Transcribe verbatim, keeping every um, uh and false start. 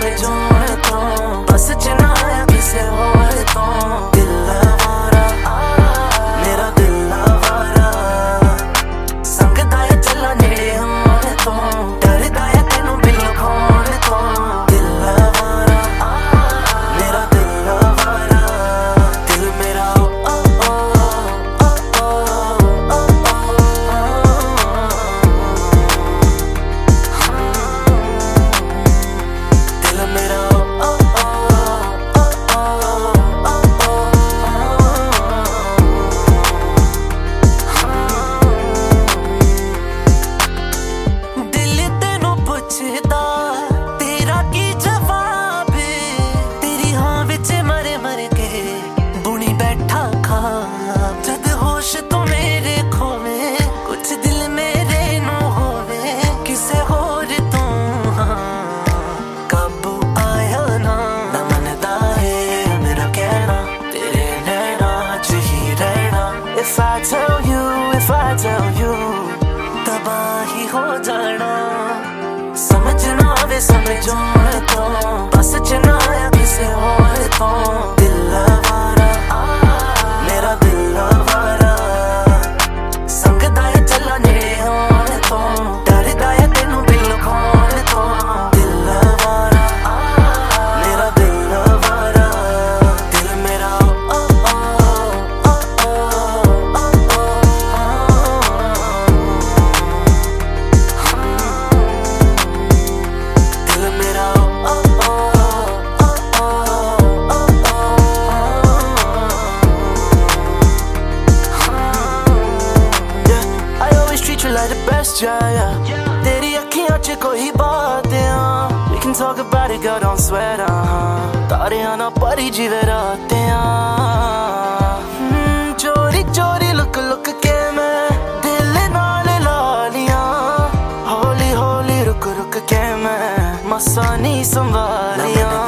समझो तो बस च ना आया किसे होर तो दिल आवारा मेरा दिल आवारा संगदा है चला नेड़े होने तो डरदा है तेनू बिल खोने तो दिल आवारा मेरा दिल आवारा दिल मेरा ओ ओ ओ ओ दिल मेरा तेरा की जवाब तेरी हाँ विच मरे मर के बुनी बैठा खा जद होश तो मेरे खोवे कुछ दिल मेरे नो होवे किसे होर तू हाँ काबू आया ना ना मनदा है मेरा कहना तेरे नैना च ही रहना If I tell you, if I tell you तबाही हो जाना समझ ना आवे समझो तो बस च ना आया किसे होर तो दिल आवारा मेरा दिल आवारा संगदा है चला नेड़े होने तो डरदा है तेनू बिल खोने तो दिल आवारा मेरा दिल आवारा दिल मेरा ओ ओ ओ ओ दिल मेरा like the best, yeah, yeah. तेरी अखियां च कोई बात है We can talk about it, girl, don't sweat, uh तारियां ना परी जीवे रातें चोरी चोरी लुक लुक के मैं दिल नाल ला लिया हौली हौली रुक रुक के मैं मसा नहीं संभालिया